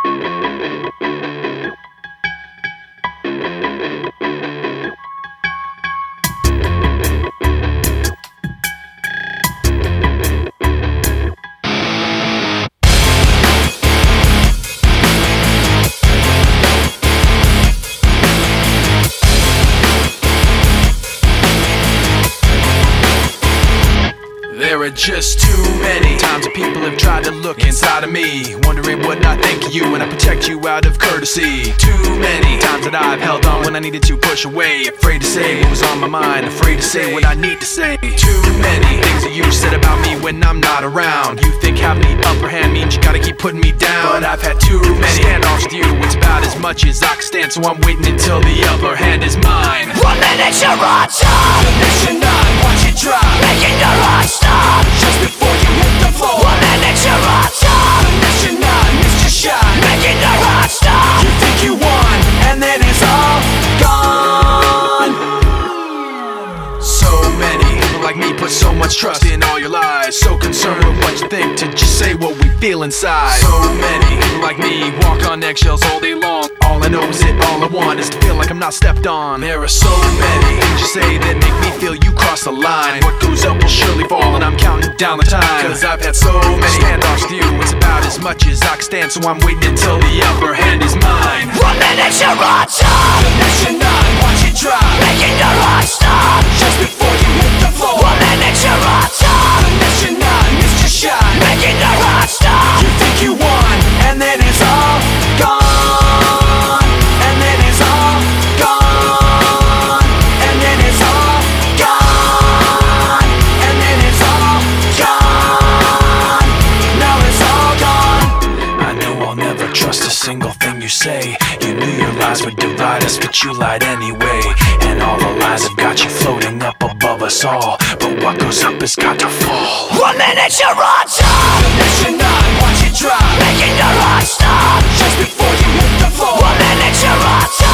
There are just too many times that people have tried to look inside of me, wondering what I think of you when I protect you out of courtesy. Too many times that I've held on when I needed to push away, afraid to say what was on my mind, afraid to say what I need to say. Too many things that you said about me when I'm not around. You think having the upper hand means you gotta keep putting me down, but I've had too many standoffs with you. It's about as much as I can stand, so I'm waiting until the upper hand is mine. 1 minute you're on top, the next you're not, watch it drop, making your heart stop. just before you hit the floor. 1 minute you're on top, the next you're not, missed your shot, making your heart stop. you think you won, and then it's all gone. So many people like me put so much trust in all your lies, so concerned with what you think to just say what we feel inside. So many people like me walk on eggshells all day long. All I know is that all I want is to feel like I'm not stepped on. There are so many things you say that make me feel you cross the line. What goes up will surely fall, and I'm counting down the time, cause I've had so many standoffs with you. It's about as much as I can stand, so I'm waiting until the upper hand is mine. 1 minute you're on top, The next you're not, watch it drop, making your heart stop. just before you hit the floor. 1 minute you're on top, The next you're not, missed your shot, making your heart stop. you think you won, and then it's all gone. And then it's all gone. And then it's all gone. And then it's all gone. Now it's all gone. I know I'll never trust a single thing you say. You knew your lies would divide us, but you lied anyway. And all the lies have got you floating up above us all, but what goes up has got to fall. 1 minute you're on top, The next you're not, watch it drop, making your heart stop. just before you hit the floor. 1 minute you're on top.